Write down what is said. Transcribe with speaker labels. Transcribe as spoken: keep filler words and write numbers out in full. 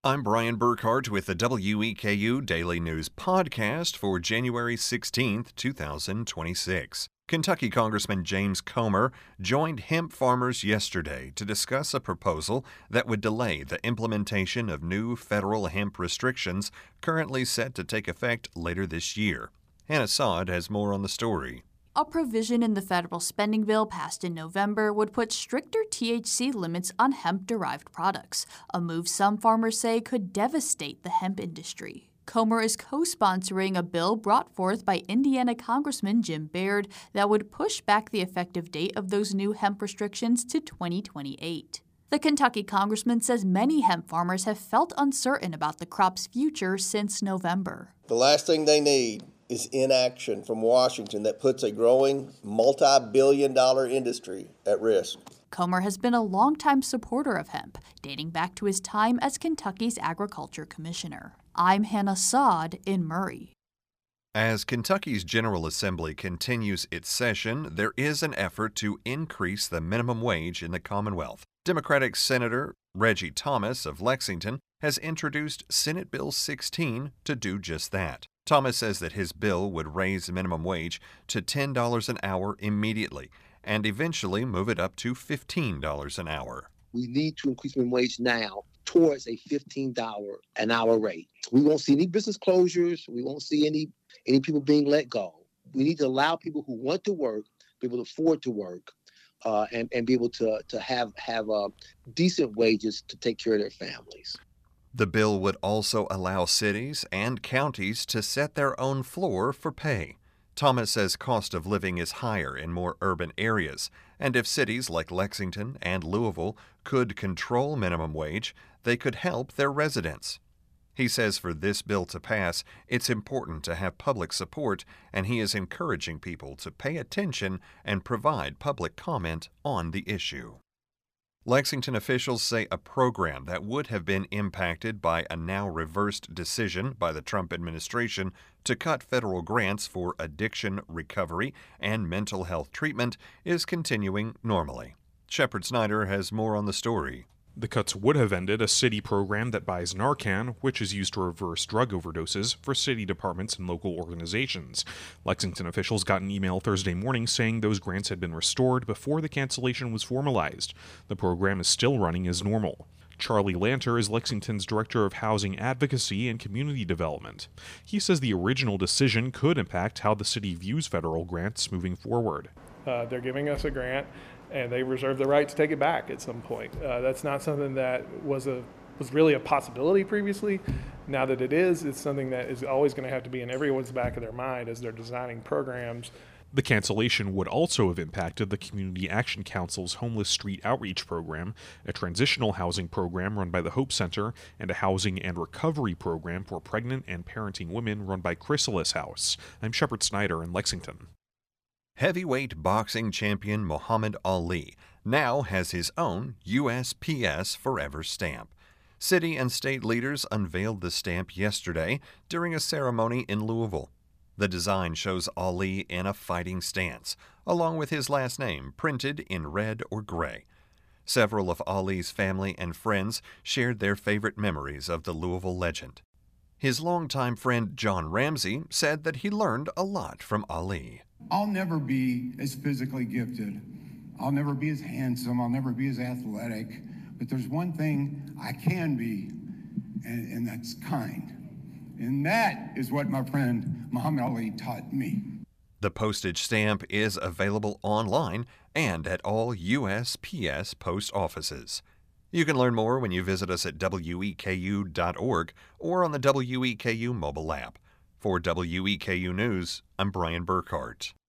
Speaker 1: I'm Brian Burkhart with the W E K U Daily News Podcast for January sixteenth, two thousand twenty-six. Kentucky Congressman James Comer joined hemp farmers yesterday to discuss a proposal that would delay the implementation of new federal hemp restrictions currently set to take effect later this year. Hannah Saad has more on the story.
Speaker 2: A provision in the federal spending bill passed in November would put stricter T H C limits on hemp-derived products, a move some farmers say could devastate the hemp industry. Comer is co-sponsoring a bill brought forth by Indiana Congressman Jim Baird that would push back the effective date of those new hemp restrictions to twenty twenty-eight. The Kentucky congressman says many hemp farmers have felt uncertain about the crop's future since November.
Speaker 3: The last thing they need is inaction from Washington that puts a growing multi-billion dollar industry at risk.
Speaker 2: Comer has been a longtime supporter of hemp, dating back to his time as Kentucky's agriculture commissioner. I'm Hannah Saad in Murray.
Speaker 1: As Kentucky's General Assembly continues its session, there is an effort to increase the minimum wage in the Commonwealth. Democratic Senator Reggie Thomas of Lexington has introduced Senate Bill sixteen to do just that. Thomas says that his bill would raise the minimum wage to ten dollars an hour immediately and eventually move it up to fifteen dollars an hour.
Speaker 4: We need to increase minimum wage now towards a fifteen dollars an hour rate. We won't see any business closures. We won't see any, any people being let go. We need to allow people who want to work, be able to afford to work, uh, and, and be able to, to have, have uh, decent wages to take care of their families.
Speaker 1: The bill would also allow cities and counties to set their own floor for pay. Thomas says cost of living is higher in more urban areas, and if cities like Lexington and Louisville could control minimum wage, they could help their residents. He says for this bill to pass, it's important to have public support, and he is encouraging people to pay attention and provide public comment on the issue. Lexington officials say a program that would have been impacted by a now reversed decision by the Trump administration to cut federal grants for addiction recovery and mental health treatment is continuing normally. Shepard Snyder has more on the story.
Speaker 5: The cuts would have ended a city program that buys Narcan, which is used to reverse drug overdoses, for city departments and local organizations. Lexington officials got an email Thursday morning saying those grants had been restored before the cancellation was formalized. The program is still running as normal. Charlie Lanter is Lexington's Director of Housing Advocacy and Community Development. He says the original decision could impact how the city views federal grants moving forward.
Speaker 6: Uh, they're giving us a grant, and they reserve the right to take it back at some point. Uh, that's not something that was a was really a possibility previously. Now that it is, it's something that is always going to have to be in everyone's back of their mind as they're designing programs.
Speaker 5: The cancellation would also have impacted the Community Action Council's Homeless Street Outreach Program, a transitional housing program run by the Hope Center, and a housing and recovery program for pregnant and parenting women run by Chrysalis House. I'm Shepard Snyder in Lexington.
Speaker 1: Heavyweight boxing champion Muhammad Ali now has his own U S P S Forever stamp. City and state leaders unveiled the stamp yesterday during a ceremony in Louisville. The design shows Ali in a fighting stance, along with his last name printed in red or gray. Several of Ali's family and friends shared their favorite memories of the Louisville legend. His longtime friend John Ramsey said that he learned a lot from Ali.
Speaker 7: I'll never be as physically gifted. I'll never be as handsome. I'll never be as athletic. But there's one thing I can be, and, and that's kind. And that is what my friend Muhammad Ali taught me.
Speaker 1: The postage stamp is available online and at all U S P S post offices. You can learn more when you visit us at W E K U dot org or on the W E K U mobile app. For W E K U News, I'm Brian Burkhart.